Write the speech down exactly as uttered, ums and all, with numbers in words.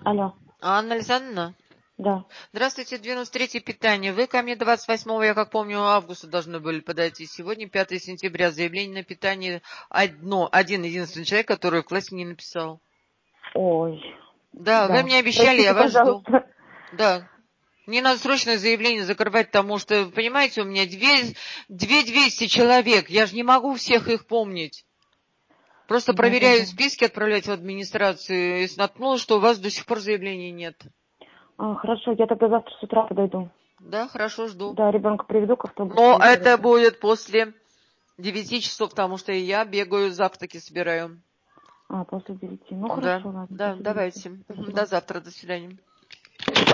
Алло. Анна Александровна? Да. Здравствуйте, девяносто третье питание. Вы ко мне двадцать восьмого, я как помню, августа должны были подойти. Сегодня пятое сентября. Заявление на питание одно, один единственный человек, который в классе не написал. Ой. Да, Да. вы мне обещали, Простите, я вас жду. пожалуйста. Да. Мне надо срочное заявление закрывать, потому что, понимаете, у меня две, две двести человек. Я же не могу всех их помнить. Просто Да, да, проверяю да. списки, отправлять в администрацию. И наткнулась, что у вас до сих пор заявлений нет. А, хорошо, я тогда завтра с утра подойду. Да, хорошо, жду. Да, ребенка приведу к автобусу Но и это подойду. будет после девяти часов, потому что я бегаю, завтраки собираю. А, после девяти. Ну, Да, хорошо, ладно, да, после девяти. давайте. Спасибо. До завтра, до свидания.